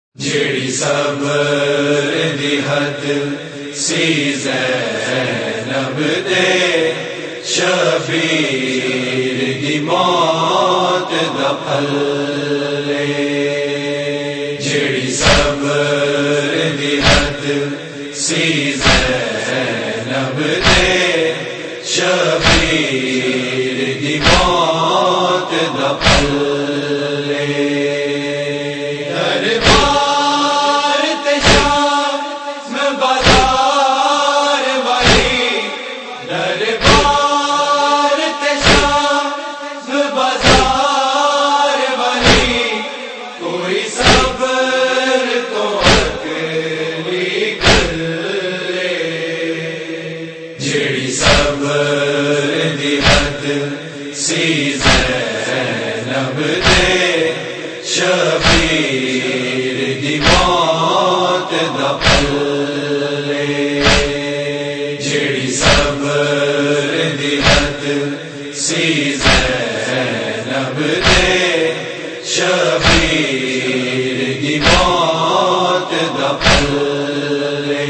جیڑی صبر دی حد سی زینب دے شبیر دی موت دا پھلے، جیڑی صبر دی حد سی زینب دے شبیر دی موت دا پھلے، جیڑی صبر دی حد سی زینب دے شبیر دی موت دا پھلے، جیڑی صبر دی حد سی زینب دے شبیر دی موت دا پھلے،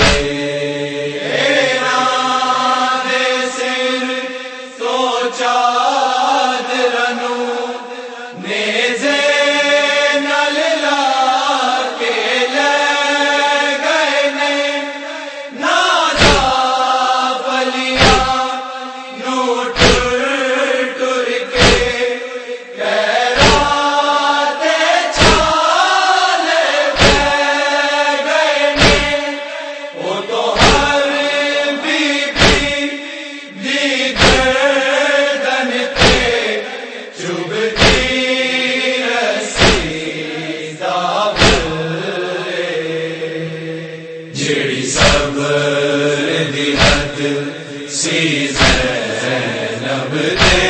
جیڑی صبر دی حد سی زینب دے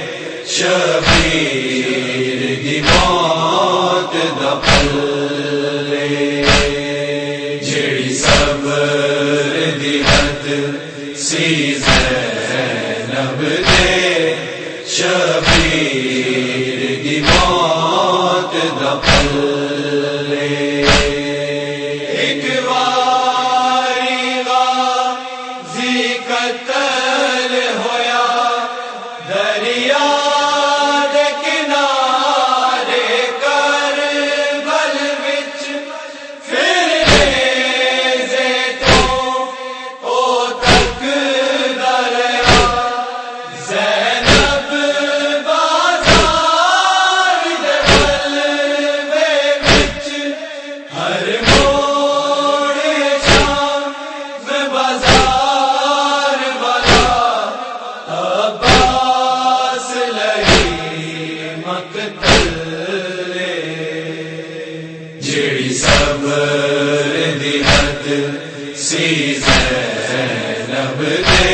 شبیر دی موت دا پھلے، جیڑی صبر دی حد سی زینب دے شبیر دی موت دا پھلے، قتل ہویا دریا دے کنارے کربل وچ، پھر نیزے تو او تک دریا زینب بازار دے بلوے وچ، ہر موڑ شام میں بازار جیڑی صبر دی حد سی زینب دے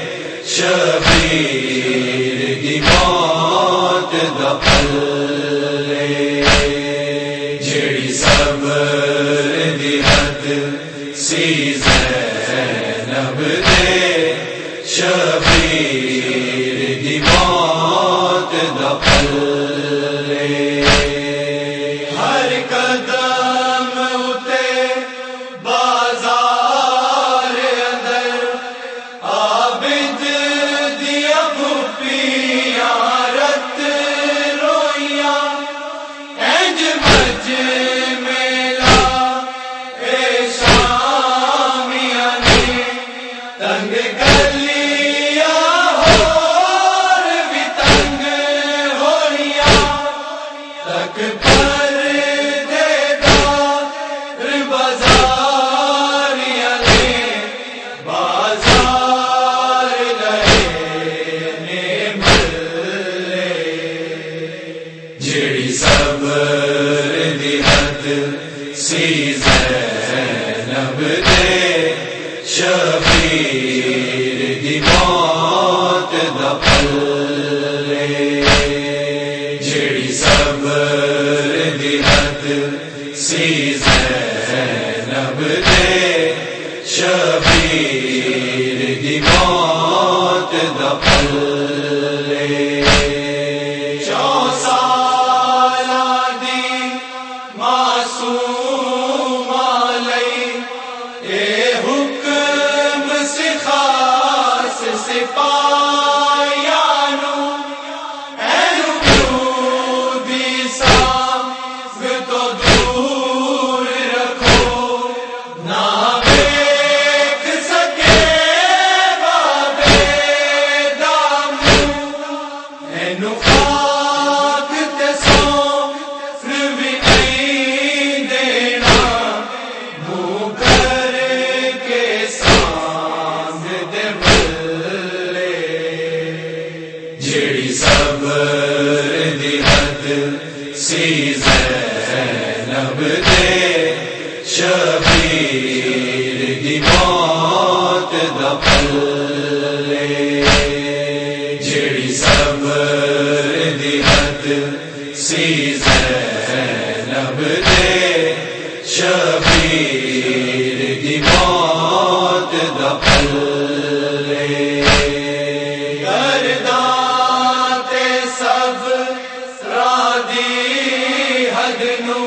شبیر دی موت دا پھلے، جیڑی صبر دی حد سی زینب دے شبیر دی موت دا پھلے، ہر قدم اتے بازار اندر عابد دیا بھوپیاں رت روئیاں، اینج مجھ میلا اے شامیاں نے تنگ گلیاں ہور بھی تنگ ہوڑیاں تک پر دے دار بازاریاں نے بازار لے ملے، جیڑی صبر دی حد سی زینب دے شبیر دی موت دا پھلے، جیڑی صبر دی حد سی زینب دے شبیر دی موت دا پھلے، 4 سال دی ماں معصوم علیہ اے حکم سے خاص سپاہیانو اے نقودی سانگ تو دور رکھو نہ دیکھ سکے بابے دامو اے نخاک تے سوفر بھی نہیں دینا منہ کر کے سانگ دے بلے جیڑی صبر دی حد سی زینب دے شبیر دی موت دا پلے جیڑی صبر دی حد سی زینب دے شبیر دی موت دا پلے گرداں تے صبر دی حد نو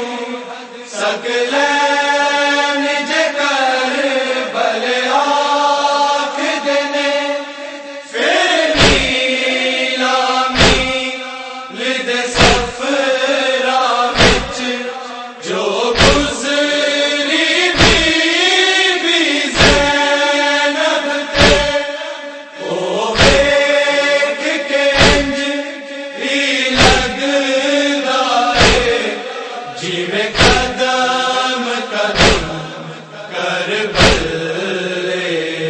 سکلین جے کر بھلے آکھ دینے پھر نیلامی لد سفرا وچ جو گزری بی زینب تے او ویکھ کے انج ہی لگدا اے جویں قدم قدم کر بلے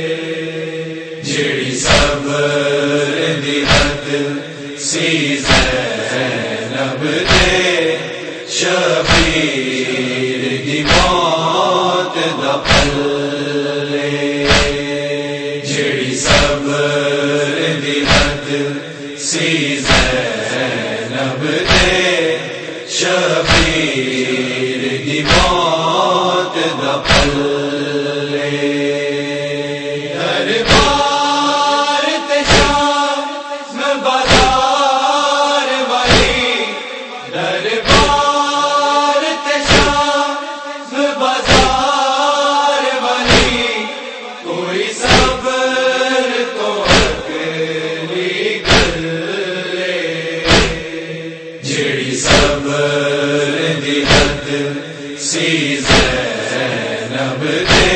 جیڑی صبر دی حد سی زینب دے شبیر دی موت دا پلے جیڑی صبر دی حد سی زینب دے شبیر دی موت دا پلے دربار تے شام بازار والی دربار تے شام بازار والی کوئی صبر تو اکلی گلے جیڑی صبر دی حد سی زینب دے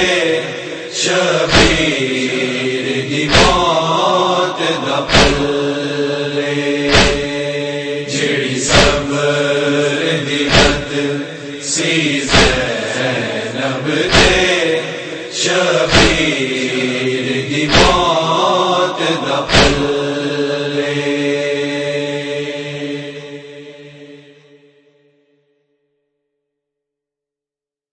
شبیر دی موت دا پلے جیڑی صبر دی حد سی زینب دے شبیر دی موت دا پلے